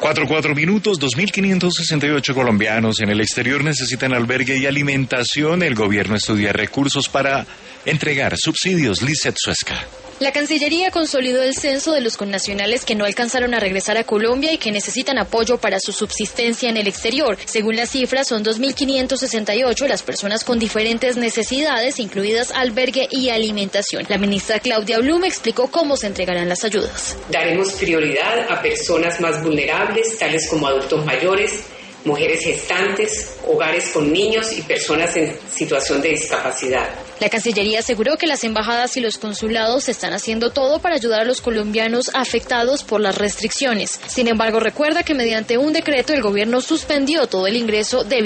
4 minutos, 2.568 colombianos en el exterior necesitan albergue y alimentación. El gobierno estudia recursos para entregar subsidios. Lizeth Suesca. La Cancillería consolidó el censo de los connacionales que no alcanzaron a regresar a Colombia y que necesitan apoyo para su subsistencia en el exterior. Según las cifras, son 2.568 las personas con diferentes necesidades, incluidas albergue y alimentación. La ministra Claudia Blum explicó cómo se entregarán las ayudas. Daremos prioridad a personas más vulnerables, tales como adultos mayores, mujeres gestantes, hogares con niños y personas en situación de discapacidad. La Cancillería aseguró que las embajadas y los consulados están haciendo todo para ayudar a los colombianos afectados por las restricciones. Sin embargo, recuerda que mediante un decreto el gobierno suspendió todo el ingreso de